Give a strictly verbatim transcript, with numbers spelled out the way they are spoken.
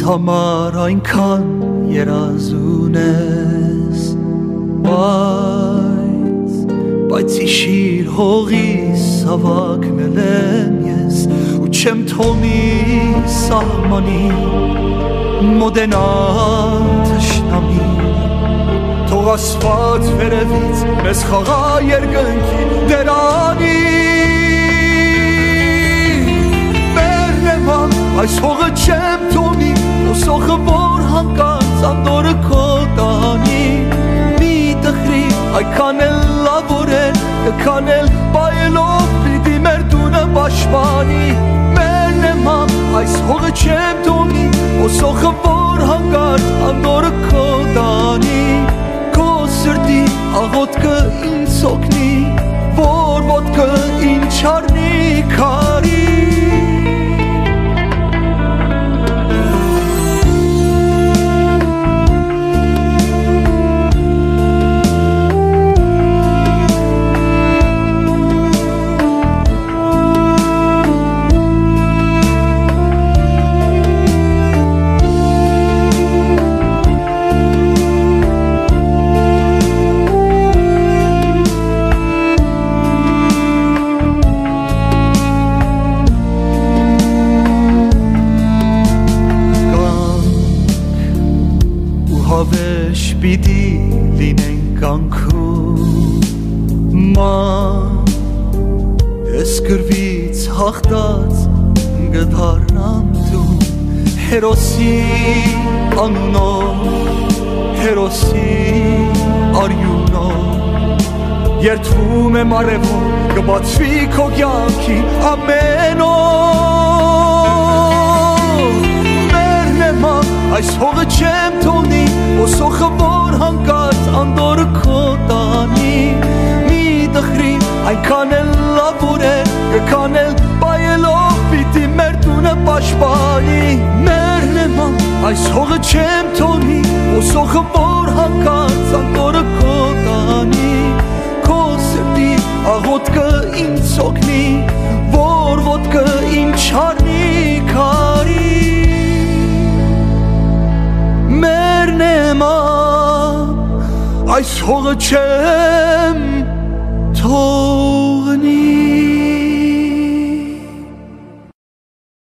համար այնքան երազուն ես, բայց, բայց իշիր հողիս ավակնել եմ ես, ու չեմ թողնի սահմանի, մոտենա թշնամի, թող ասված վերևից մեզ խաղա երկնքի դերանի, մերնեման այս հողը չեմ թողնի, ոսոխը որ հանկարծ անդորը քո տանի, մի տխրի այքան էլ լավ որ է, այքան էլ բայելով պիտի մեր տունը պաշտպանի, մերնեման այս հողը չեմ թողնի, ոսոխը որ հանկարծ անդորը քո տանի, քո սրտի աղոթքը ինձ օգնի, որ ոտքը ինձ չառնի քարի, հավեշ պիտի լինենք կյանքում, ման ես գրվից հաղթած գդառնամ դու, հերոսի անունով, հերոսի արյունով, երդվում եմ արևում, կբացվի քո կյանքի ամեն օր, մերնեման այս հողը չեմ թողնի, ոսոխը որ հանկարծ անդորը քո տանի, մի տխրի այնքան էլ լավ որ է, այքան էլ բայելով պիտի մեր տունը պաշտպանի, մերնեման այս հողը չեմ թողնի, ոսոխը որ հանկարծ անդորը քո տանի, քո սրտի աղոթքը ինձ օգնի, որ ոտքը ինձ չառնի քարի, մերնեման այս հողը չեմ թողնի